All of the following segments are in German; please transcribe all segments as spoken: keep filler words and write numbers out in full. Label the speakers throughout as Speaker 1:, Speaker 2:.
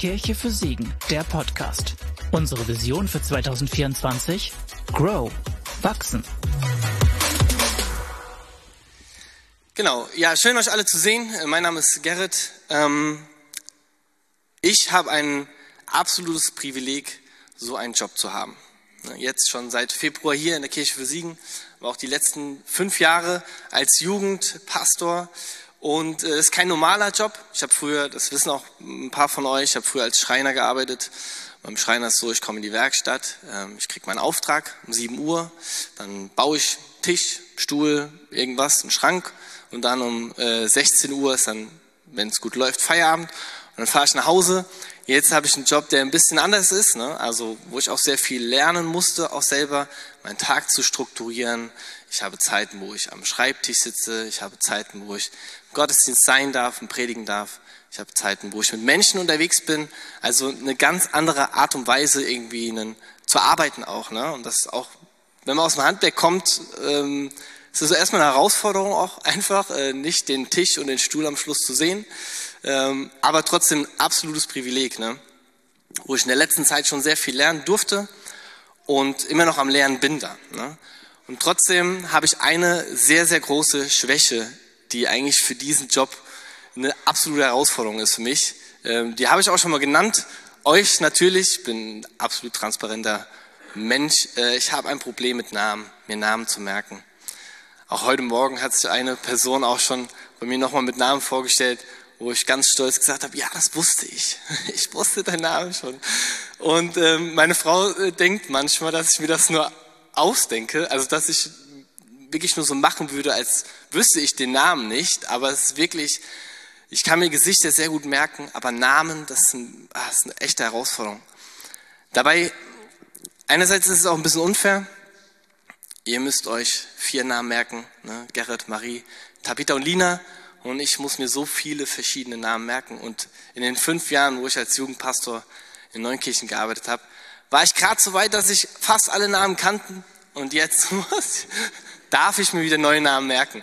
Speaker 1: Kirche für Siegen, der Podcast. Unsere Vision für zwanzig vierundzwanzig? Grow, wachsen.
Speaker 2: Genau, ja, schön euch alle zu sehen. Mein Name ist Gerrit. Ähm, ich habe ein absolutes Privileg, so einen Job zu haben. Jetzt schon seit Februar hier in der Kirche für Siegen, aber auch die letzten fünf Jahre als Jugendpastor. Und es äh, ist kein normaler Job. Ich habe früher, das wissen auch ein paar von euch, ich habe früher als Schreiner gearbeitet. Beim Schreiner ist so, ich komme in die Werkstatt, ähm, ich kriege meinen Auftrag um sieben Uhr, dann baue ich Tisch, Stuhl, irgendwas, einen Schrank und dann um äh, sechzehn Uhr ist dann, wenn es gut läuft, Feierabend und dann fahre ich nach Hause. Jetzt habe ich einen Job, der ein bisschen anders ist, ne? Also wo ich auch sehr viel lernen musste, auch selber meinen Tag zu strukturieren. Ich habe Zeiten, wo ich am Schreibtisch sitze, ich habe Zeiten, wo ich im Gottesdienst sein darf und predigen darf. Ich habe Zeiten, wo ich mit Menschen unterwegs bin. Also eine ganz andere Art und Weise irgendwie einen, zu arbeiten auch, ne? Und das ist auch, wenn man aus dem Handwerk kommt, ähm, ist es erstmal eine Herausforderung auch einfach, äh, nicht den Tisch und den Stuhl am Schluss zu sehen. Ähm, aber trotzdem ein absolutes Privileg, ne? Wo ich in der letzten Zeit schon sehr viel lernen durfte und immer noch am Lernen bin da, ne? Und trotzdem habe ich eine sehr, sehr große Schwäche, die eigentlich für diesen Job eine absolute Herausforderung ist für mich. Ähm, die habe ich auch schon mal genannt. Euch natürlich, ich bin ein absolut transparenter Mensch. Äh, ich habe ein Problem mit Namen, mir Namen zu merken. Auch heute Morgen hat sich eine Person auch schon bei mir nochmal mit Namen vorgestellt, wo ich ganz stolz gesagt habe, ja, das wusste ich. Ich wusste deinen Namen schon. Und ähm, meine Frau äh, denkt manchmal, dass ich mir das nur ausdenke, also dass ich wirklich nur so machen würde, als wüsste ich den Namen nicht, aber es ist wirklich, ich kann mir Gesichter sehr gut merken, aber Namen, das ist, ein, das ist eine echte Herausforderung. Dabei, einerseits ist es auch ein bisschen unfair, ihr müsst euch vier Namen merken, ne? Gerrit, Marie, Tabitha und Lina. Und ich muss mir so viele verschiedene Namen merken. Und in den fünf Jahren, wo ich als Jugendpastor in Neunkirchen gearbeitet habe, war ich gerade so weit, dass ich fast alle Namen kannte. Und jetzt darf ich mir wieder neue Namen merken.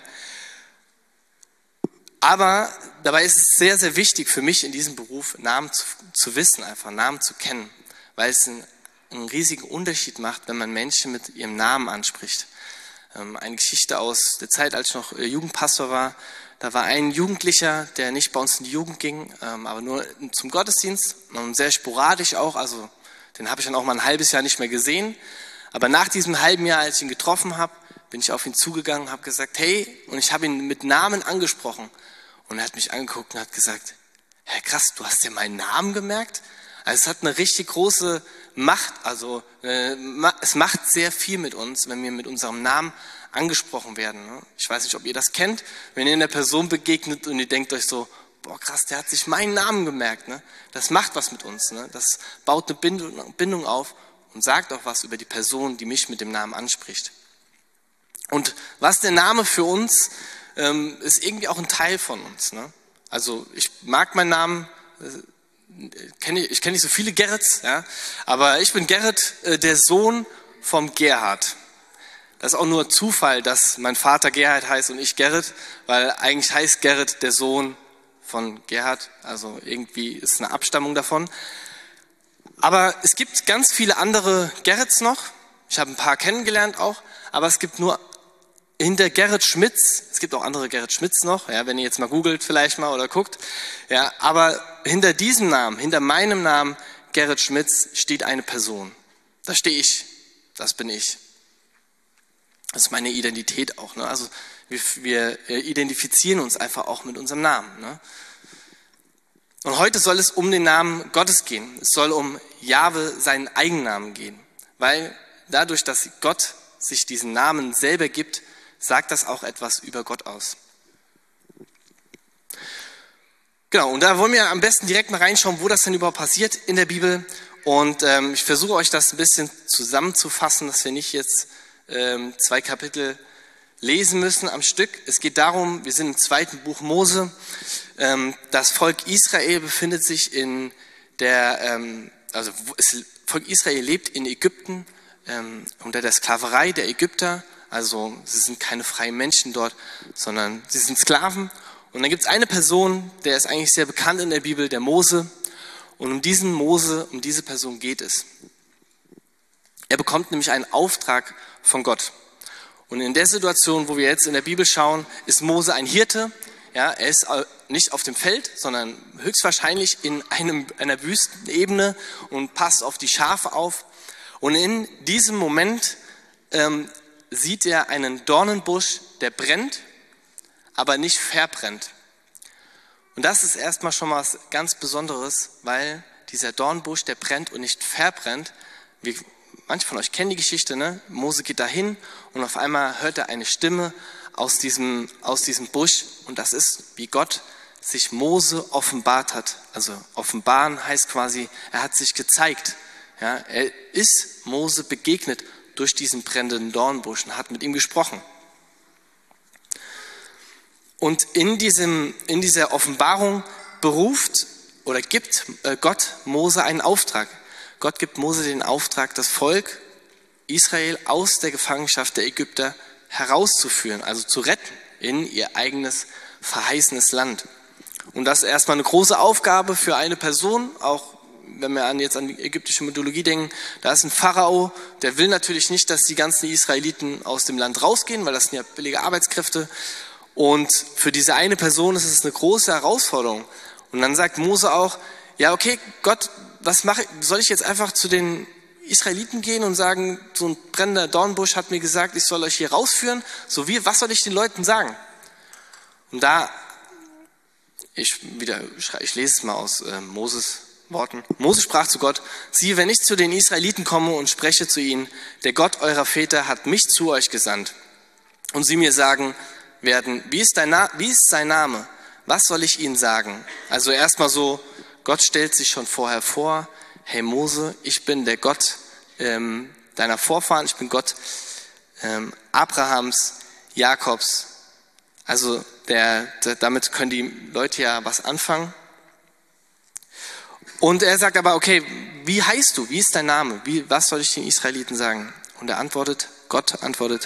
Speaker 2: Aber dabei ist es sehr, sehr wichtig für mich in diesem Beruf, Namen zu, zu wissen, einfach Namen zu kennen. Weil es einen, einen riesigen Unterschied macht, wenn man Menschen mit ihrem Namen anspricht. Ähm, eine Geschichte aus der Zeit, als ich noch Jugendpastor war. Da war ein Jugendlicher, der nicht bei uns in die Jugend ging, ähm, aber nur zum Gottesdienst, und sehr sporadisch auch, also den habe ich dann auch mal ein halbes Jahr nicht mehr gesehen. Aber nach diesem halben Jahr, als ich ihn getroffen habe, bin ich auf ihn zugegangen, habe gesagt, hey, und ich habe ihn mit Namen angesprochen. Und er hat mich angeguckt und hat gesagt, hey, krass, du hast dir meinen Namen gemerkt? Also es hat eine richtig große Macht, also äh, es macht sehr viel mit uns, wenn wir mit unserem Namen angesprochen werden. Ne? Ich weiß nicht, ob ihr das kennt, wenn ihr einer Person begegnet und ihr denkt euch so, boah krass, der hat sich meinen Namen gemerkt. Ne? Das macht was mit uns. Ne? Das baut eine Bindung, Bindung auf und sagt auch was über die Person, die mich mit dem Namen anspricht. Und was der Name für uns, ähm, ist irgendwie auch ein Teil von uns. Ne? Also ich mag meinen Namen, äh, kenn ich, ich kenne nicht so viele Gerrits, ja? Aber ich bin Gerrit, äh, der Sohn vom Gerhard. Das ist auch nur Zufall, dass mein Vater Gerhard heißt und ich Gerrit, weil eigentlich heißt Gerrit der Sohn von Gerhard, also irgendwie ist eine Abstammung davon. Aber es gibt ganz viele andere Gerrits noch, ich habe ein paar kennengelernt auch, aber es gibt nur hinter Gerrit Schmitz, es gibt auch andere Gerrit Schmitz noch, ja, wenn ihr jetzt mal googelt vielleicht mal oder guckt, ja, aber hinter diesem Namen, hinter meinem Namen Gerrit Schmitz steht eine Person. Da stehe ich, das bin ich. Das ist meine Identität auch. Ne? Also wir, wir identifizieren uns einfach auch mit unserem Namen. Ne? Und heute soll es um den Namen Gottes gehen. Es soll um Jahwe, seinen Eigennamen gehen. Weil dadurch, dass Gott sich diesen Namen selber gibt, sagt das auch etwas über Gott aus. Genau, und da wollen wir am besten direkt mal reinschauen, wo das denn überhaupt passiert in der Bibel. Und ähm, ich versuche euch das ein bisschen zusammenzufassen, dass wir nicht jetzt ähm, zwei Kapitel lesen müssen am Stück. Es geht darum, wir sind im zweiten Buch Mose. Ähm, das Volk Israel befindet sich in der, ähm, also das Volk Israel lebt in Ägypten ähm, unter der Sklaverei der Ägypter. Also sie sind keine freien Menschen dort, sondern sie sind Sklaven. Und dann gibt es eine Person, der ist eigentlich sehr bekannt in der Bibel, der Mose. Und um diesen Mose, um diese Person geht es. Er bekommt nämlich einen Auftrag von Gott. Und in der Situation, wo wir jetzt in der Bibel schauen, ist Mose ein Hirte. Ja, er ist nicht auf dem Feld, sondern höchstwahrscheinlich in einem, einer Wüstenebene und passt auf die Schafe auf. Und in diesem Moment ähm, sieht er einen Dornenbusch, der brennt, aber nicht verbrennt. Und das ist erstmal schon was ganz Besonderes, weil dieser Dornbusch, der brennt und nicht verbrennt. Wir, manche von euch kennen die Geschichte, ne? Mose geht dahin und auf einmal hört er eine Stimme aus diesem, aus diesem Busch. Und das ist, wie Gott sich Mose offenbart hat. Also offenbaren heißt quasi, er hat sich gezeigt. Ja, er ist Mose begegnet durch diesen brennenden Dornbusch und hat mit ihm gesprochen. Und in, diesem, in dieser Offenbarung beruft oder gibt Gott Mose einen Auftrag. Gott gibt Mose den Auftrag, das Volk Israel aus der Gefangenschaft der Ägypter herauszuführen, also zu retten in ihr eigenes verheißenes Land. Und das ist erstmal eine große Aufgabe für eine Person, auch wenn wir an jetzt an die ägyptische Mythologie denken. Da ist ein Pharao, der will natürlich nicht, dass die ganzen Israeliten aus dem Land rausgehen, weil das sind ja billige Arbeitskräfte. Und für diese eine Person ist es eine große Herausforderung. Und dann sagt Mose auch, ja okay, Gott, was mache ich? Soll ich jetzt einfach zu den Israeliten gehen und sagen, so ein brennender Dornbusch hat mir gesagt, ich soll euch hier rausführen. So wie, was soll ich den Leuten sagen? Und da, ich, wieder, ich lese es mal aus äh, Moses Worten. Mose sprach zu Gott, siehe, wenn ich zu den Israeliten komme und spreche zu ihnen, der Gott eurer Väter hat mich zu euch gesandt. Und sie mir sagen werden, wie ist, dein Na- wie ist sein Name? Was soll ich ihnen sagen? Also erstmal so, Gott stellt sich schon vorher vor, hey Mose, ich bin der Gott ähm, deiner Vorfahren, ich bin Gott ähm, Abrahams, Jakobs. Also der, der, damit können die Leute ja was anfangen. Und er sagt aber, okay, wie heißt du? Wie ist dein Name? Wie, was soll ich den Israeliten sagen? Und er antwortet, Gott antwortet,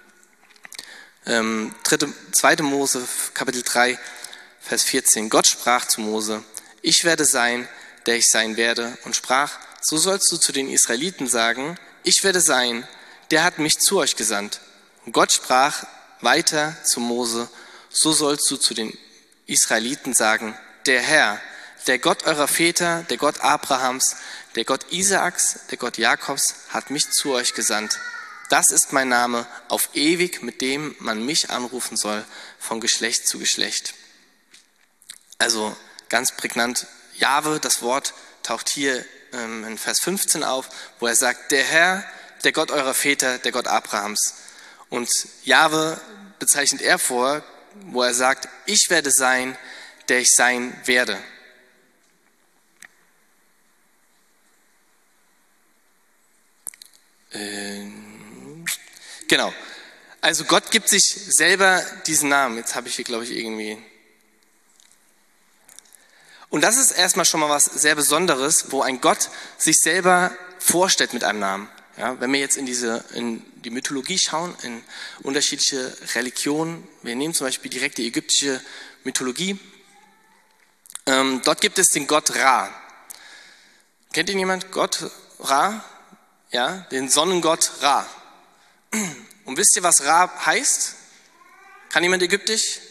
Speaker 2: ähm, dritte, zweite Mose, Kapitel drei, Vers vierzehn. Gott sprach zu Mose, ich werde sein, der ich sein werde. Und sprach, so sollst du zu den Israeliten sagen, ich werde sein, der hat mich zu euch gesandt. Und Gott sprach weiter zu Mose, so sollst du zu den Israeliten sagen, der Herr, der Gott eurer Väter, der Gott Abrahams, der Gott Isaaks, der Gott Jakobs, hat mich zu euch gesandt. Das ist mein Name auf ewig, mit dem man mich anrufen soll, von Geschlecht zu Geschlecht. Also ganz prägnant, Jahwe, das Wort taucht hier ähm, in Vers fünfzehn auf, wo er sagt, der Herr, der Gott eurer Väter, der Gott Abrahams. Und Jahwe bezeichnet er vor, wo er sagt, ich werde sein, der ich sein werde. Ähm, genau. Also Gott gibt sich selber diesen Namen. Jetzt habe ich hier, glaube ich, irgendwie... Und das ist erstmal schon mal was sehr Besonderes, wo ein Gott sich selber vorstellt mit einem Namen. Ja, wenn wir jetzt in diese in die Mythologie schauen, in unterschiedliche Religionen, wir nehmen zum Beispiel direkt die ägyptische Mythologie, ähm, dort gibt es den Gott Ra. Kennt ihn jemand? Gott Ra? Ja, den Sonnengott Ra. Und wisst ihr, was Ra heißt? Kann jemand Ägyptisch?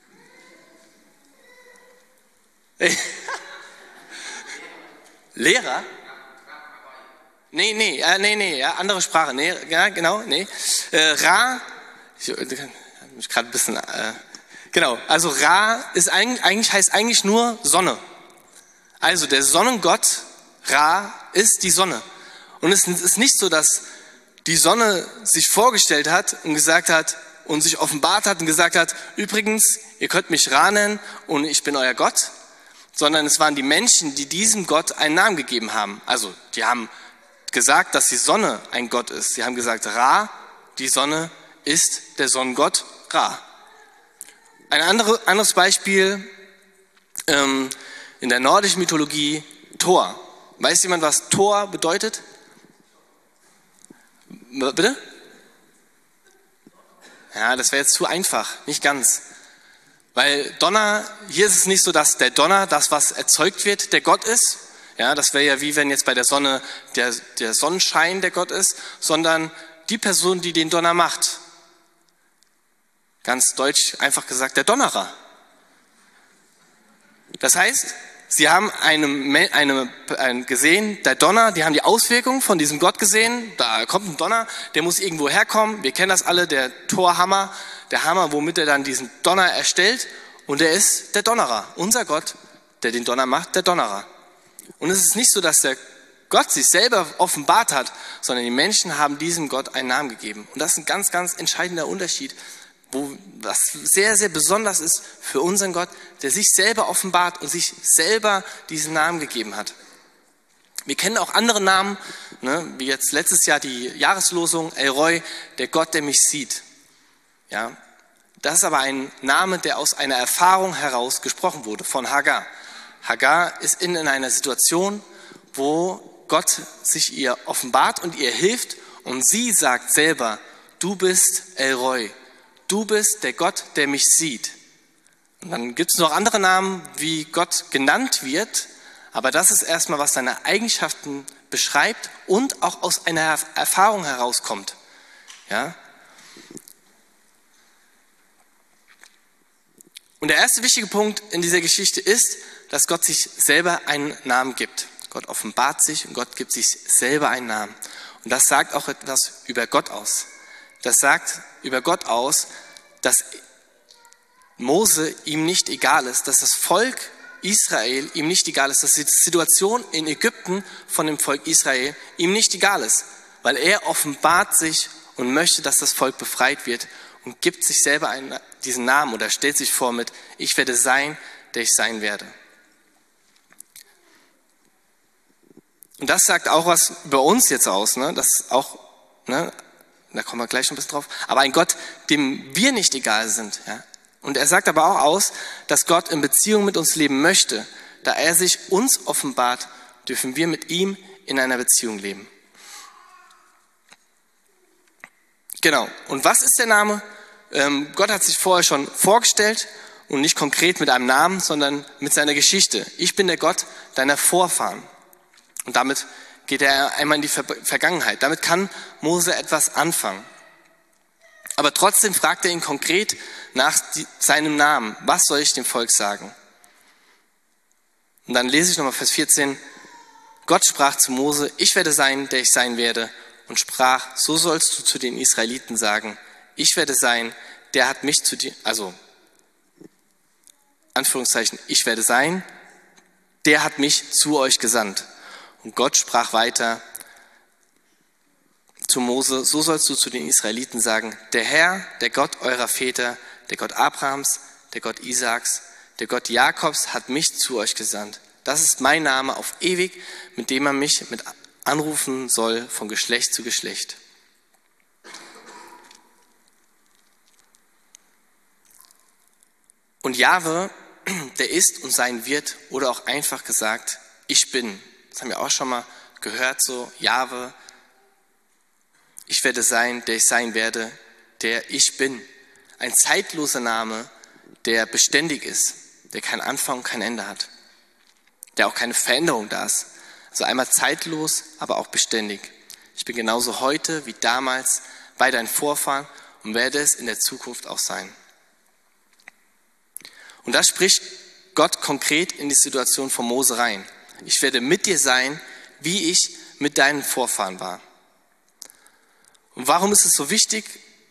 Speaker 2: Lehrer? Nee, nee, äh, nee, nee, ja, andere Sprache. Nee, ja, genau, nee. Äh, Ra, ich habe mich gerade ein bisschen, äh, genau, also Ra ist eigentlich, eigentlich heißt eigentlich nur Sonne. Also der Sonnengott Ra ist die Sonne. Und es ist nicht so, dass die Sonne sich vorgestellt hat und gesagt hat und sich offenbart hat und gesagt hat, übrigens, ihr könnt mich Ra nennen und ich bin euer Gott, sondern es waren die Menschen, die diesem Gott einen Namen gegeben haben. Also die haben gesagt, dass die Sonne ein Gott ist. Sie haben gesagt, Ra, die Sonne, ist der Sonnengott Ra. Ein andere, anderes Beispiel ähm, in der nordischen Mythologie, Thor. Weiß jemand, was Thor bedeutet? Bitte? Ja, das wäre jetzt zu einfach, nicht ganz. Weil Donner, hier ist es nicht so, dass der Donner, das was erzeugt wird, der Gott ist. Ja, das wäre ja wie wenn jetzt bei der Sonne der, der Sonnenschein der Gott ist, sondern die Person, die den Donner macht. Ganz deutsch einfach gesagt, der Donnerer. Das heißt, sie haben eine, eine, eine gesehen, der Donner, die haben die Auswirkungen von diesem Gott gesehen. Da kommt ein Donner, der muss irgendwo herkommen. Wir kennen das alle, der Torhammer, der Hammer, womit er dann diesen Donner erstellt. Und er ist der Donnerer, unser Gott, der den Donner macht, der Donnerer. Und es ist nicht so, dass der Gott sich selber offenbart hat, sondern die Menschen haben diesem Gott einen Namen gegeben. Und das ist ein ganz, ganz entscheidender Unterschied, wo was sehr, sehr besonders ist für unseren Gott, der sich selber offenbart und sich selber diesen Namen gegeben hat. Wir kennen auch andere Namen, ne, wie jetzt letztes Jahr die Jahreslosung, El Roi, der Gott, der mich sieht. Ja, das ist aber ein Name, der aus einer Erfahrung heraus gesprochen wurde, von Hagar. Hagar ist in, in einer Situation, wo Gott sich ihr offenbart und ihr hilft und sie sagt selber, du bist El Roi, du bist der Gott, der mich sieht. Und dann gibt es noch andere Namen, wie Gott genannt wird, aber das ist erstmal, was seine Eigenschaften beschreibt und auch aus einer Erfahrung herauskommt. Ja? Und der erste wichtige Punkt in dieser Geschichte ist, dass Gott sich selber einen Namen gibt. Gott offenbart sich und Gott gibt sich selber einen Namen. Und das sagt auch etwas über Gott aus. Das sagt über Gott aus, dass Mose ihm nicht egal ist, dass das Volk Israel ihm nicht egal ist, dass die Situation in Ägypten von dem Volk Israel ihm nicht egal ist, weil er offenbart sich und möchte, dass das Volk befreit wird und gibt sich selber einen, diesen Namen oder stellt sich vor mit, ich werde sein, der ich sein werde. Und das sagt auch was über uns jetzt aus, ne? Das auch, ne? Da kommen wir gleich noch ein bisschen drauf. Aber ein Gott, dem wir nicht egal sind. Ja? Und er sagt aber auch aus, dass Gott in Beziehung mit uns leben möchte. Da er sich uns offenbart, dürfen wir mit ihm in einer Beziehung leben. Genau. Und was ist der Name? Ähm, Gott hat sich vorher schon vorgestellt und nicht konkret mit einem Namen, sondern mit seiner Geschichte. Ich bin der Gott deiner Vorfahren. Und damit geht er einmal in die Ver- Vergangenheit. Damit kann Mose etwas anfangen. Aber trotzdem fragt er ihn konkret nach die, seinem Namen. Was soll ich dem Volk sagen? Und dann lese ich nochmal Vers vierzehn. Gott sprach zu Mose, ich werde sein, der ich sein werde. Und sprach, so sollst du zu den Israeliten sagen, ich werde sein, der hat mich zu dir, also Anführungszeichen, ich werde sein, der hat mich zu euch gesandt. Und Gott sprach weiter zu Mose, so sollst du zu den Israeliten sagen, der Herr, der Gott eurer Väter, der Gott Abrahams, der Gott Isaaks, der Gott Jakobs hat mich zu euch gesandt. Das ist mein Name auf ewig, mit dem man mich mit anrufen soll von Geschlecht zu Geschlecht. Und Jahwe, der ist und sein wird, oder auch einfach gesagt, ich bin. Das haben wir auch schon mal gehört, so Jahwe, ich werde sein, der ich sein werde, der ich bin. Ein zeitloser Name, der beständig ist, der keinen Anfang und kein Ende hat, der auch keine Veränderung da ist. Also einmal zeitlos, aber auch beständig. Ich bin genauso heute wie damals bei deinen Vorfahren und werde es in der Zukunft auch sein. Und das spricht Gott konkret in die Situation von Mose rein. Ich werde mit dir sein, wie ich mit deinen Vorfahren war. Und warum ist es so wichtig?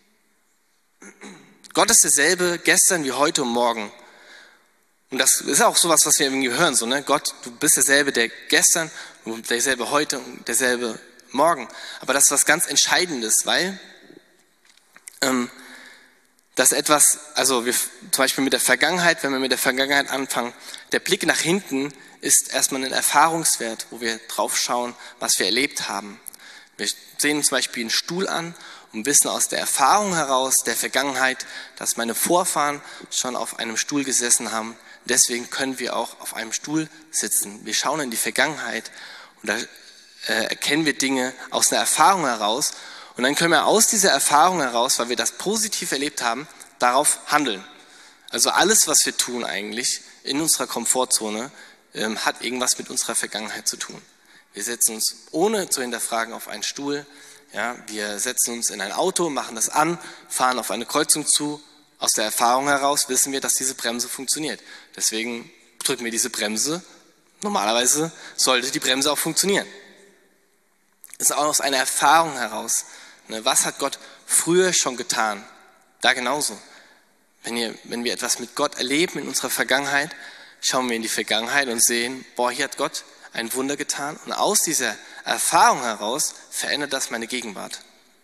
Speaker 2: Gott ist derselbe gestern wie heute und morgen. Und das ist auch sowas, was wir irgendwie hören. So, ne? Gott, du bist derselbe, der gestern, derselbe heute und derselbe morgen. Aber das ist was ganz Entscheidendes, weil ähm, das etwas, also wir, zum Beispiel mit der Vergangenheit, wenn wir mit der Vergangenheit anfangen, der Blick nach hinten ist erstmal ein Erfahrungswert, wo wir drauf schauen, was wir erlebt haben. Wir sehen zum Beispiel einen Stuhl an und wissen aus der Erfahrung heraus, der Vergangenheit, dass meine Vorfahren schon auf einem Stuhl gesessen haben. Deswegen können wir auch auf einem Stuhl sitzen. Wir schauen in die Vergangenheit und da äh, erkennen wir Dinge aus einer Erfahrung heraus. Und dann können wir aus dieser Erfahrung heraus, weil wir das positiv erlebt haben, darauf handeln. Also alles, was wir tun eigentlich in unserer Komfortzone, ähm, hat irgendwas mit unserer Vergangenheit zu tun. Wir setzen uns ohne zu hinterfragen auf einen Stuhl. Ja, wir setzen uns in ein Auto, machen das an, fahren auf eine Kreuzung zu. Aus der Erfahrung heraus wissen wir, dass diese Bremse funktioniert. Deswegen drücken wir diese Bremse. Normalerweise sollte die Bremse auch funktionieren. Es ist auch aus einer Erfahrung heraus. Ne, was hat Gott früher schon getan? Da genauso. Wenn, ihr, wenn wir etwas mit Gott erleben in unserer Vergangenheit, schauen wir in die Vergangenheit und sehen, boah, hier hat Gott ein Wunder getan. Und aus dieser Erfahrung heraus verändert das meine Gegenwart.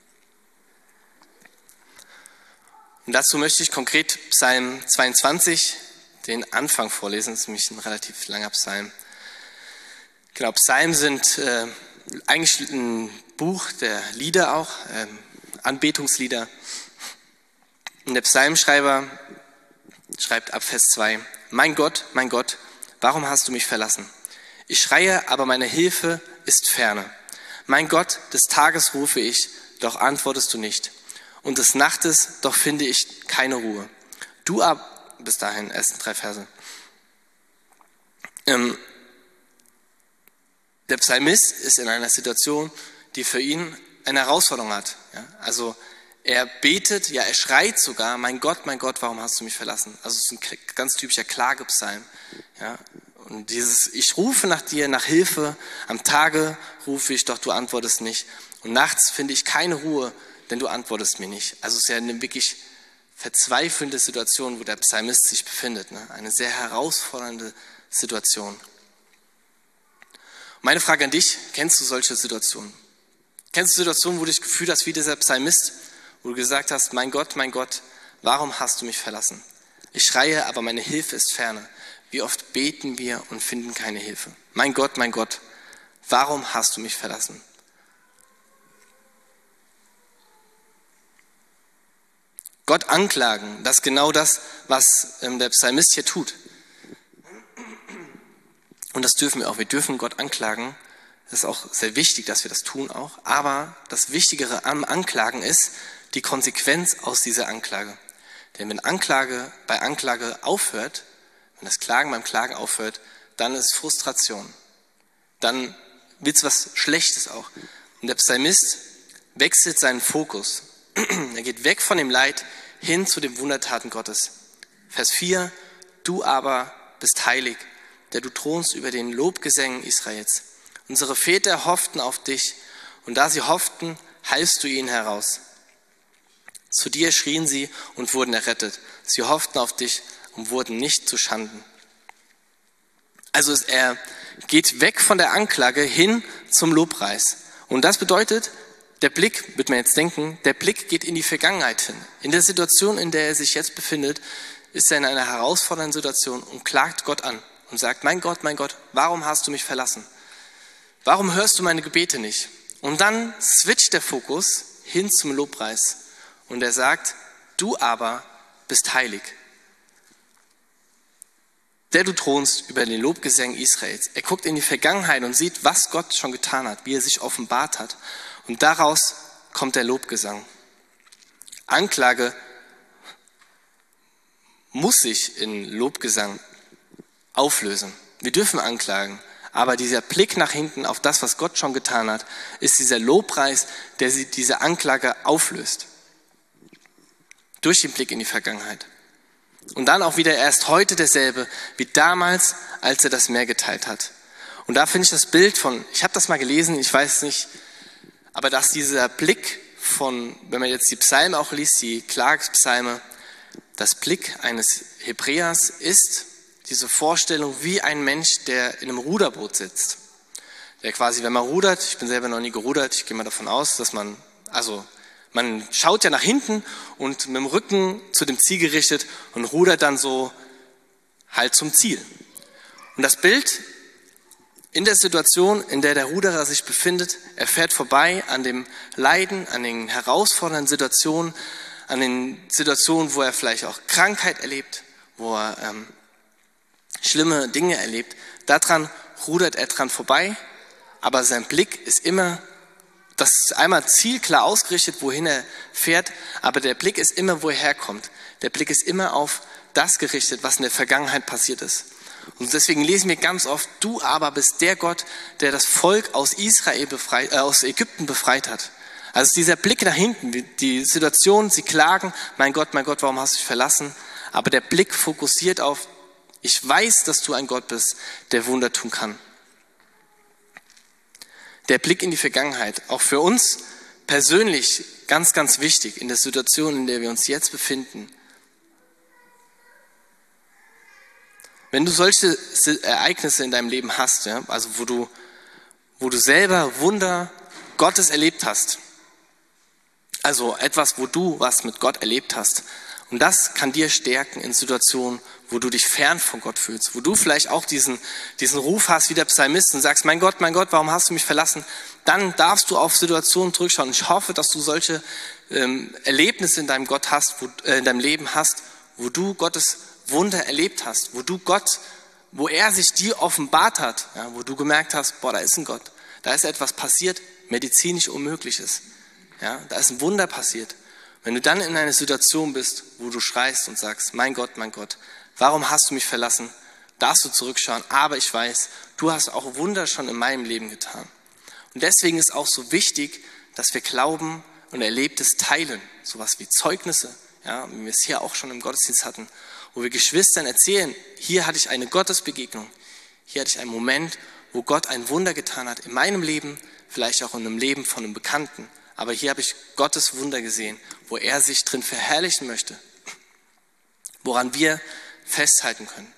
Speaker 2: Und dazu möchte ich konkret Psalm zweiundzwanzig, den Anfang vorlesen. Das ist nämlich ein relativ langer Psalm. Genau, Psalmen sind äh, eigentlich ein Buch der Lieder auch, äh, Anbetungslieder. Und der Psalmschreiber schreibt ab Vers zwei, mein Gott, mein Gott, warum hast du mich verlassen? Ich schreie, aber meine Hilfe ist ferne. Mein Gott, des Tages rufe ich, doch antwortest du nicht. Und des Nachtes, doch finde ich keine Ruhe. Du ab, bis dahin, ersten drei Verse. Ähm, der Psalmist ist in einer Situation, die für ihn eine Herausforderung hat. Ja? Also er betet, ja er schreit sogar, mein Gott, mein Gott, warum hast du mich verlassen? Also es ist ein ganz typischer Klagepsalm. Ja? Und dieses, ich rufe nach dir, nach Hilfe, am Tage rufe ich, doch du antwortest nicht. Und nachts finde ich keine Ruhe, denn du antwortest mir nicht. Also es ist ja eine wirklich verzweifelnde Situation, wo der Psalmist sich befindet. Ne? Eine sehr herausfordernde Situation. Meine Frage an dich, kennst du solche Situationen? Kennst du Situationen, wo du dich gefühlt hast wie dieser Psalmist, wo du gesagt hast, mein Gott, mein Gott, warum hast du mich verlassen? Ich schreie, aber meine Hilfe ist ferne. Wie oft beten wir und finden keine Hilfe? Mein Gott, mein Gott, warum hast du mich verlassen? Gott anklagen, das ist genau das, was der Psalmist hier tut. Und das dürfen wir auch. Wir dürfen Gott anklagen. Das ist auch sehr wichtig, dass wir das tun auch. Aber das Wichtigere am Anklagen ist die Konsequenz aus dieser Anklage. Denn wenn Anklage bei Anklage aufhört, wenn das Klagen beim Klagen aufhört, dann ist Frustration. Dann wird es was Schlechtes auch. Und der Psalmist wechselt seinen Fokus. Er geht weg von dem Leid hin zu den Wundertaten Gottes. Vers vier, du aber bist heilig, der du thronst über den Lobgesängen Israels. Unsere Väter hofften auf dich, und da sie hofften, halfst du ihnen heraus. Zu dir schrien sie und wurden errettet. Sie hofften auf dich und wurden nicht zu Schanden. Also er geht weg von der Anklage hin zum Lobpreis. Und das bedeutet, der Blick, wird man jetzt denken, der Blick geht in die Vergangenheit hin. In der Situation, in der er sich jetzt befindet, ist er in einer herausfordernden Situation und klagt Gott an und sagt, mein Gott, mein Gott, warum hast du mich verlassen? Warum hörst du meine Gebete nicht? Und dann switcht der Fokus hin zum Lobpreis und er sagt, du aber bist heilig, der du thronst über den Lobgesängen Israels. Er guckt in die Vergangenheit und sieht, was Gott schon getan hat, wie er sich offenbart hat. Und daraus kommt der Lobgesang. Anklage muss sich in Lobgesang auflösen. Wir dürfen anklagen, aber dieser Blick nach hinten auf das, was Gott schon getan hat, ist dieser Lobpreis, der diese Anklage auflöst. Durch den Blick in die Vergangenheit. Und dann auch wieder erst heute derselbe wie damals, als er das Meer geteilt hat. Und da finde ich das Bild von, ich habe das mal gelesen, ich weiß nicht, aber dass dieser Blick von, wenn man jetzt die Psalme auch liest, die Klagepsalme, das Blick eines Hebräers ist diese Vorstellung wie ein Mensch, der in einem Ruderboot sitzt. Der quasi, wenn man rudert, ich bin selber noch nie gerudert, ich gehe mal davon aus, dass man, also man schaut ja nach hinten und mit dem Rücken zu dem Ziel gerichtet und rudert dann so halt zum Ziel. Und das Bild in der Situation, in der der Ruderer sich befindet, er fährt vorbei an dem Leiden, an den herausfordernden Situationen, an den Situationen, wo er vielleicht auch Krankheit erlebt, wo er ähm, schlimme Dinge erlebt. Daran rudert er dran vorbei, aber sein Blick ist immer, das ist einmal zielklar ausgerichtet, wohin er fährt, aber der Blick ist immer, wo er herkommt. Der Blick ist immer auf das gerichtet, was in der Vergangenheit passiert ist. Und deswegen lesen wir ganz oft, du aber bist der Gott, der das Volk aus Israel befreit, äh, aus Ägypten befreit hat. Also dieser Blick nach hinten, die, die Situation, sie klagen, mein Gott, mein Gott, warum hast du mich verlassen? Aber der Blick fokussiert auf, ich weiß, dass du ein Gott bist, der Wunder tun kann. Der Blick in die Vergangenheit, auch für uns persönlich ganz, ganz wichtig in der Situation, in der wir uns jetzt befinden. Wenn du solche Ereignisse in deinem Leben hast, ja, also wo du, wo du selber Wunder Gottes erlebt hast, also etwas, wo du was mit Gott erlebt hast, und das kann dir stärken in Situationen, wo du dich fern von Gott fühlst, wo du vielleicht auch diesen, diesen Ruf hast wie der Psalmist und sagst, mein Gott, mein Gott, warum hast du mich verlassen? Dann darfst du auf Situationen zurückschauen. Ich hoffe, dass du solche ähm, Erlebnisse in deinem Gott hast, wo, äh, in deinem Leben hast, wo du Gottes Wunder erlebt hast, wo du Gott, wo er sich dir offenbart hat, ja, wo du gemerkt hast, boah, da ist ein Gott, da ist etwas passiert, medizinisch Unmögliches, ja, da ist ein Wunder passiert. Wenn du dann in einer Situation bist, wo du schreist und sagst, mein Gott, mein Gott, warum hast du mich verlassen, darfst du zurückschauen, aber ich weiß, du hast auch Wunder schon in meinem Leben getan. Und deswegen ist auch so wichtig, dass wir Glauben und Erlebtes teilen, sowas wie Zeugnisse, ja, wie wir es hier auch schon im Gottesdienst hatten, wo wir Geschwistern erzählen, hier hatte ich eine Gottesbegegnung, hier hatte ich einen Moment, wo Gott ein Wunder getan hat in meinem Leben, vielleicht auch in einem Leben von einem Bekannten, aber hier habe ich Gottes Wunder gesehen, wo er sich drin verherrlichen möchte, woran wir festhalten können.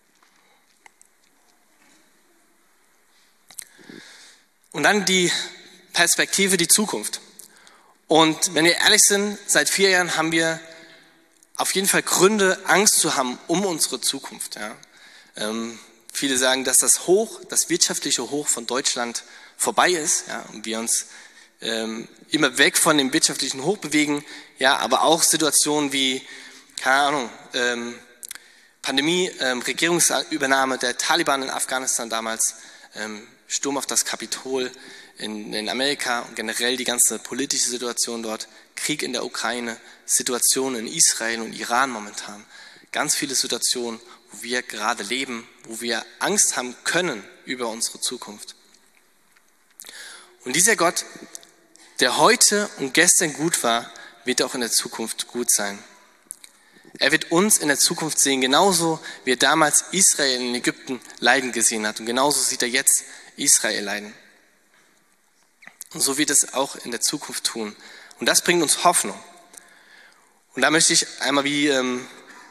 Speaker 2: Und dann die Perspektive, die Zukunft. Und wenn wir ehrlich sind, seit vier Jahren haben wir auf jeden Fall Gründe, Angst zu haben um unsere Zukunft. Ja. Ähm, viele sagen, dass das Hoch, das wirtschaftliche Hoch von Deutschland vorbei ist, ja, und wir uns ähm, immer weg von dem wirtschaftlichen Hoch bewegen. Ja, aber auch Situationen wie, keine Ahnung, ähm, Pandemie, ähm, Regierungsübernahme der Taliban in Afghanistan damals, ähm, Sturm auf das Kapitol in, in Amerika und generell die ganze politische Situation dort, Krieg in der Ukraine, Situationen in Israel und Iran momentan. Ganz viele Situationen, wo wir gerade leben, wo wir Angst haben können über unsere Zukunft. Und dieser Gott, der heute und gestern gut war, wird auch in der Zukunft gut sein. Er wird uns in der Zukunft sehen, genauso wie er damals Israel in Ägypten leiden gesehen hat. Und genauso sieht er jetzt Israel leiden. Und so wird es auch in der Zukunft tun. Und das bringt uns Hoffnung. Und da möchte ich einmal wie ähm,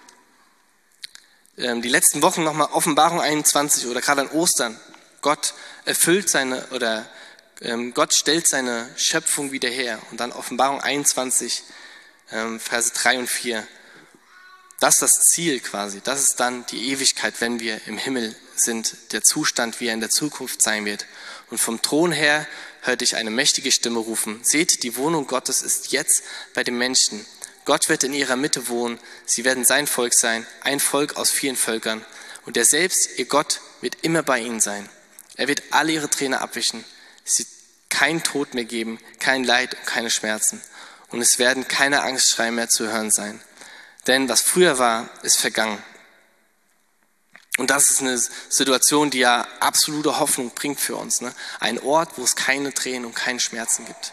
Speaker 2: ähm, die letzten Wochen nochmal Offenbarung einundzwanzig oder gerade an Ostern. Gott erfüllt seine, oder ähm, Gott stellt seine Schöpfung wieder her. Und dann Offenbarung einundzwanzig, ähm, Verse drei und vier. Das ist das Ziel quasi. Das ist dann die Ewigkeit, wenn wir im Himmel sind. Der Zustand, wie er in der Zukunft sein wird. Und vom Thron her hörte ich eine mächtige Stimme rufen. Seht, die Wohnung Gottes ist jetzt bei den Menschen. Gott wird in ihrer Mitte wohnen. Sie werden sein Volk sein, ein Volk aus vielen Völkern. Und er selbst, ihr Gott, wird immer bei ihnen sein. Er wird alle ihre Tränen abwischen. Es wird kein Tod mehr geben, kein Leid und keine Schmerzen. Und es werden keine Angstschreie mehr zu hören sein. Denn was früher war, ist vergangen. Und das ist eine Situation, die ja absolute Hoffnung bringt für uns. Ne? Ein Ort, wo es keine Tränen und keine Schmerzen gibt.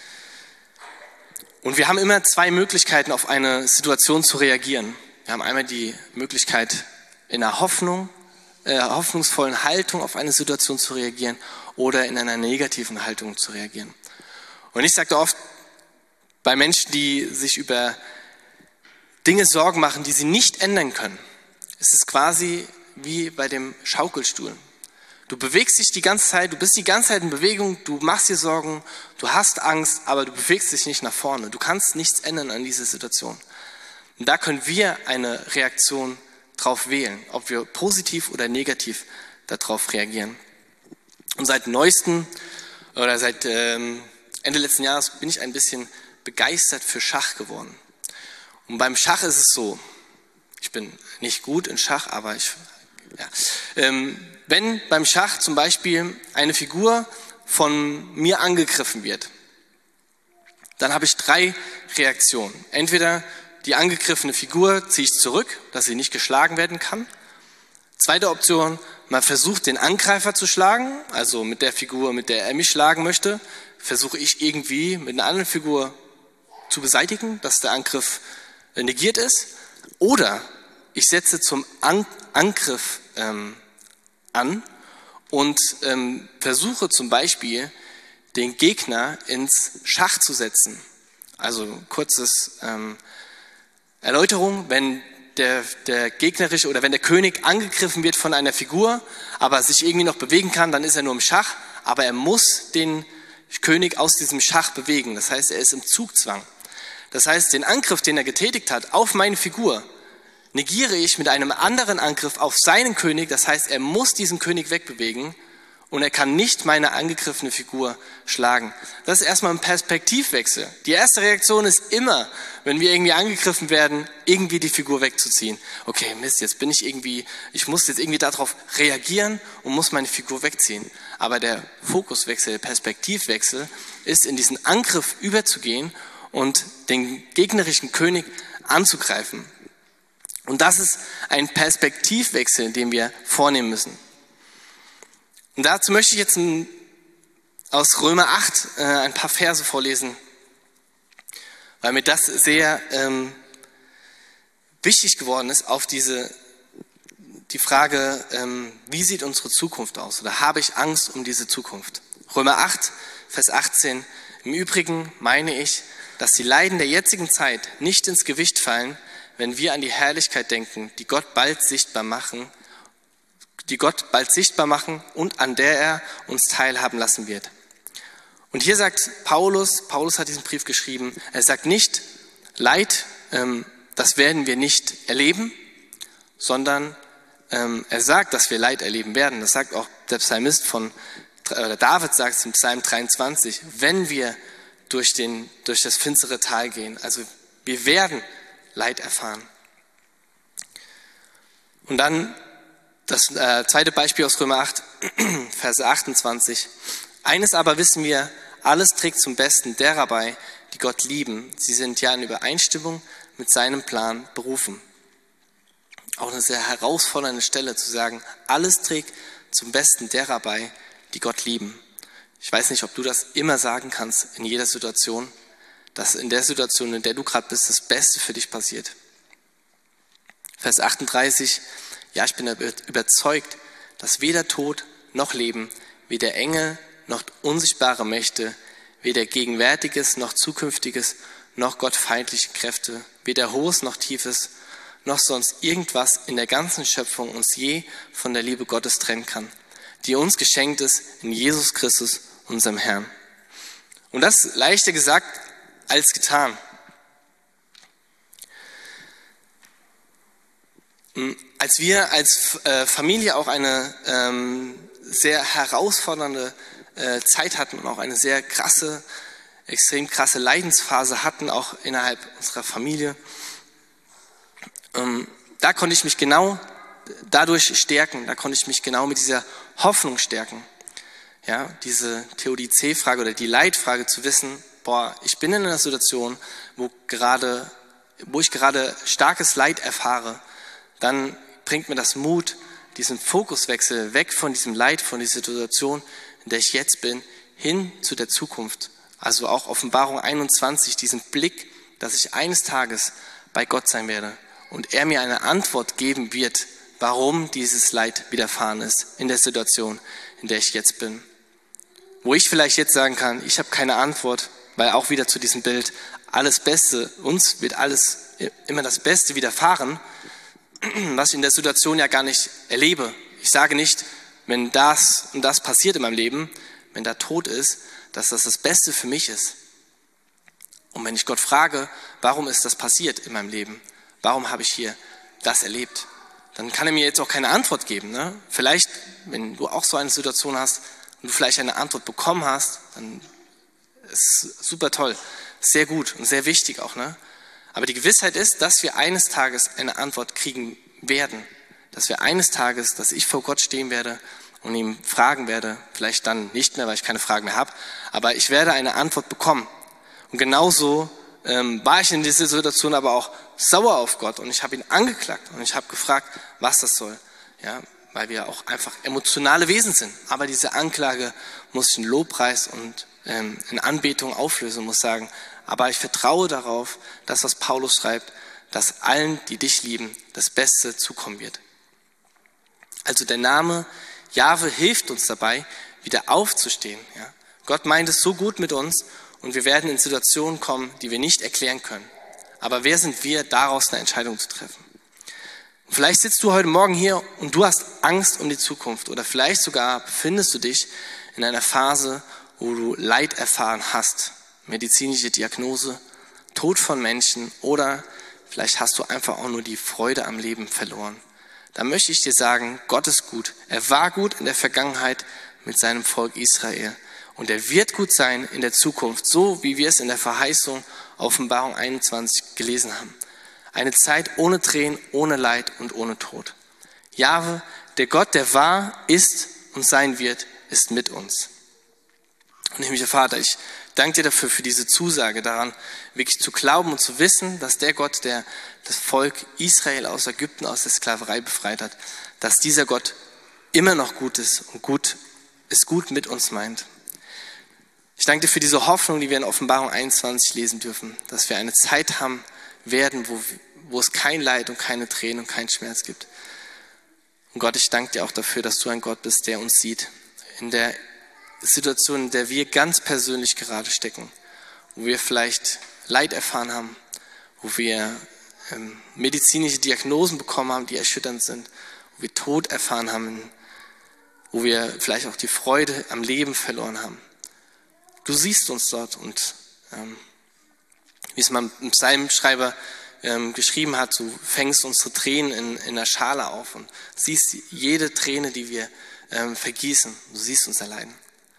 Speaker 2: Und wir haben immer zwei Möglichkeiten, auf eine Situation zu reagieren. Wir haben einmal die Möglichkeit, in einer Hoffnung, äh, hoffnungsvollen Haltung auf eine Situation zu reagieren oder in einer negativen Haltung zu reagieren. Und ich sage oft, bei Menschen, die sich über Dinge Sorgen machen, die sie nicht ändern können, ist es quasi wie bei dem Schaukelstuhl. Du bewegst dich die ganze Zeit, du bist die ganze Zeit in Bewegung, du machst dir Sorgen, du hast Angst, aber du bewegst dich nicht nach vorne. Du kannst nichts ändern an dieser Situation. Und da können wir eine Reaktion drauf wählen, ob wir positiv oder negativ darauf reagieren. Und seit neuestem oder seit ähm, Ende letzten Jahres bin ich ein bisschen begeistert für Schach geworden. Und beim Schach ist es so, ich bin nicht gut in Schach, aber ich, ja. Ähm, wenn beim Schach zum Beispiel eine Figur von mir angegriffen wird, dann habe ich drei Reaktionen. Entweder die angegriffene Figur ziehe ich zurück, dass sie nicht geschlagen werden kann. Zweite Option, man versucht den Angreifer zu schlagen, also mit der Figur, mit der er mich schlagen möchte, versuche ich irgendwie mit einer anderen Figur zu beseitigen, dass der Angriff negiert ist. Oder ich setze zum An- Angriff ähm, an und ähm, versuche zum Beispiel den Gegner ins Schach zu setzen. Also kurzes ähm, Erläuterung, wenn der, der gegnerische oder wenn der König angegriffen wird von einer Figur, aber sich irgendwie noch bewegen kann, dann ist er nur im Schach, aber er muss den König aus diesem Schach bewegen. Das heißt, er ist im Zugzwang. Das heißt, den Angriff, den er getätigt hat auf meine Figur, negiere ich mit einem anderen Angriff auf seinen König. Das heißt, er muss diesen König wegbewegen und er kann nicht meine angegriffene Figur schlagen. Das ist erstmal ein Perspektivwechsel. Die erste Reaktion ist immer, wenn wir irgendwie angegriffen werden, irgendwie die Figur wegzuziehen. Okay, Mist, jetzt bin ich irgendwie, ich muss jetzt irgendwie darauf reagieren und muss meine Figur wegziehen. Aber der Fokuswechsel, der Perspektivwechsel ist, in diesen Angriff überzugehen und den gegnerischen König anzugreifen. Und das ist ein Perspektivwechsel, den wir vornehmen müssen. Und dazu möchte ich jetzt ein, aus Römer acht äh, ein paar Verse vorlesen, weil mir das sehr ähm, wichtig geworden ist auf diese die Frage, ähm, wie sieht unsere Zukunft aus? Oder habe ich Angst um diese Zukunft? Römer acht, Vers achtzehn. Im Übrigen meine ich, dass die Leiden der jetzigen Zeit nicht ins Gewicht fallen, wenn wir an die Herrlichkeit denken, die Gott bald sichtbar machen, die Gott bald sichtbar machen und an der er uns teilhaben lassen wird. Und hier sagt Paulus, Paulus hat diesen Brief geschrieben, er sagt nicht, Leid, ähm, das werden wir nicht erleben, sondern ähm, er sagt, dass wir Leid erleben werden. Das sagt auch der Psalmist von, oder David sagt es im Psalm dreiundzwanzig, wenn wir durch, den, durch das finstere Tal gehen. Also wir werden Leid erfahren. Und dann das äh, zweite Beispiel aus Römer acht, Verse achtundzwanzig. Eines aber wissen wir, alles trägt zum Besten derer bei, die Gott lieben. Sie sind ja in Übereinstimmung mit seinem Plan berufen. Auch eine sehr herausfordernde Stelle zu sagen, alles trägt zum Besten derer bei, die Gott lieben. Ich weiß nicht, ob du das immer sagen kannst in jeder Situation, dass in der Situation, in der du gerade bist, das Beste für dich passiert. Vers achtunddreißig. Ja, ich bin überzeugt, dass weder Tod noch Leben, weder Engel noch unsichtbare Mächte, weder Gegenwärtiges noch Zukünftiges, noch gottfeindliche Kräfte, weder Hohes noch Tiefes, noch sonst irgendwas in der ganzen Schöpfung uns je von der Liebe Gottes trennen kann, die uns geschenkt ist in Jesus Christus, unserem Herrn. Und das ist leichter gesagt als getan. Als wir als äh, Familie auch eine ähm, sehr herausfordernde äh, Zeit hatten und auch eine sehr krasse, extrem krasse Leidensphase hatten, auch innerhalb unserer Familie, ähm, da konnte ich mich genau dadurch stärken, da konnte ich mich genau mit dieser Hoffnung stärken. Ja, diese Theodizee-Frage oder die Leitfrage zu wissen, boah, ich bin in einer Situation, wo gerade, wo ich gerade starkes Leid erfahre, dann bringt mir das Mut, diesen Fokuswechsel weg von diesem Leid, von dieser Situation, in der ich jetzt bin, hin zu der Zukunft. Also auch Offenbarung einundzwanzig, diesen Blick, dass ich eines Tages bei Gott sein werde und er mir eine Antwort geben wird, warum dieses Leid widerfahren ist in der Situation, in der ich jetzt bin. Wo ich vielleicht jetzt sagen kann, ich habe keine Antwort, weil auch wieder zu diesem Bild, alles Beste, uns wird alles immer das Beste widerfahren, was ich in der Situation ja gar nicht erlebe. Ich sage nicht, wenn das und das passiert in meinem Leben, wenn da Tod ist, dass das das Beste für mich ist. Und wenn ich Gott frage, warum ist das passiert in meinem Leben? Warum habe ich hier das erlebt? Dann kann er mir jetzt auch keine Antwort geben. Ne? Vielleicht, wenn du auch so eine Situation hast und du vielleicht eine Antwort bekommen hast, dann ist es super toll, sehr gut und sehr wichtig auch. Ne? Aber die Gewissheit ist, dass wir eines Tages eine Antwort kriegen werden. Dass wir eines Tages, dass ich vor Gott stehen werde und ihm fragen werde, vielleicht dann nicht mehr, weil ich keine Fragen mehr habe, aber ich werde eine Antwort bekommen. Und genauso ähm, war ich in dieser Situation aber auch sauer auf Gott und ich habe ihn angeklagt und ich habe gefragt, was das soll. ja, weil wir auch einfach emotionale Wesen sind. Aber diese Anklage muss ich in Lobpreis und ähm, in Anbetung auflösen, muss sagen, aber ich vertraue darauf, dass was Paulus schreibt, dass allen, die dich lieben, das Beste zukommen wird. Also der Name Jahwe hilft uns dabei, wieder aufzustehen. Ja. Gott meint es so gut mit uns und wir werden in Situationen kommen, die wir nicht erklären können. Aber wer sind wir, daraus eine Entscheidung zu treffen? Und vielleicht sitzt du heute Morgen hier und du hast Angst um die Zukunft oder vielleicht sogar befindest du dich in einer Phase, wo du Leid erfahren hast, medizinische Diagnose, Tod von Menschen oder vielleicht hast du einfach auch nur die Freude am Leben verloren. Da möchte ich dir sagen, Gott ist gut. Er war gut in der Vergangenheit mit seinem Volk Israel. Und er wird gut sein in der Zukunft, so wie wir es in der Verheißung Offenbarung einundzwanzig gelesen haben. Eine Zeit ohne Tränen, ohne Leid und ohne Tod. Jahwe, der Gott, der war, ist und sein wird, ist mit uns. Und himmlischer Vater, ich danke dir dafür, für diese Zusage daran, wirklich zu glauben und zu wissen, dass der Gott, der das Volk Israel aus Ägypten, aus der Sklaverei befreit hat, dass dieser Gott immer noch gut ist und gut, es gut mit uns meint. Ich danke dir für diese Hoffnung, die wir in Offenbarung einundzwanzig lesen dürfen, dass wir eine Zeit haben werden, wo, wo es kein Leid und keine Tränen und keinen Schmerz gibt. Und Gott, ich danke dir auch dafür, dass du ein Gott bist, der uns sieht. In der Situation, in der wir ganz persönlich gerade stecken, wo wir vielleicht Leid erfahren haben, wo wir ähm, medizinische Diagnosen bekommen haben, die erschütternd sind, wo wir Tod erfahren haben, wo wir vielleicht auch die Freude am Leben verloren haben. Du siehst uns dort und ähm, wie es mal ein Psalmschreiber ähm, geschrieben hat, du fängst unsere Tränen in, in der Schale auf und siehst jede Träne, die wir ähm, vergießen. Du siehst unser Leiden.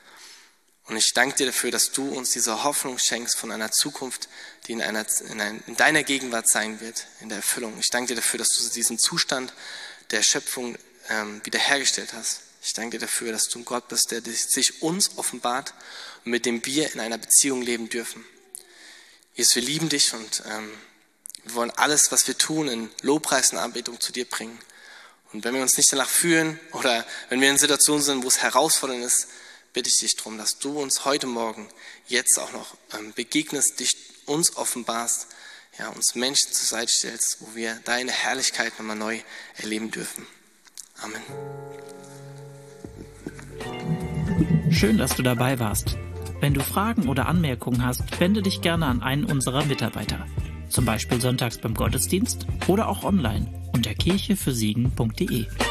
Speaker 2: Und ich danke dir dafür, dass du uns diese Hoffnung schenkst von einer Zukunft, die in, einer, in, ein, in deiner Gegenwart sein wird, in der Erfüllung. Ich danke dir dafür, dass du diesen Zustand der Schöpfung ähm, wiederhergestellt hast. Ich danke dir dafür, dass du ein Gott bist, der sich uns offenbart und mit dem wir in einer Beziehung leben dürfen. Jesus, wir lieben dich und ähm, wir wollen alles, was wir tun, in Lobpreis und Anbetung zu dir bringen. Und wenn wir uns nicht danach fühlen oder wenn wir in Situationen sind, wo es herausfordernd ist, bitte ich dich darum, dass du uns heute Morgen jetzt auch noch ähm, begegnest, dich uns offenbarst, ja, uns Menschen zur Seite stellst, wo wir deine Herrlichkeit nochmal neu erleben dürfen. Amen.
Speaker 1: Schön, dass du dabei warst. Wenn du Fragen oder Anmerkungen hast, wende dich gerne an einen unserer Mitarbeiter. Zum Beispiel sonntags beim Gottesdienst oder auch online unter kirche für siegen punkt de.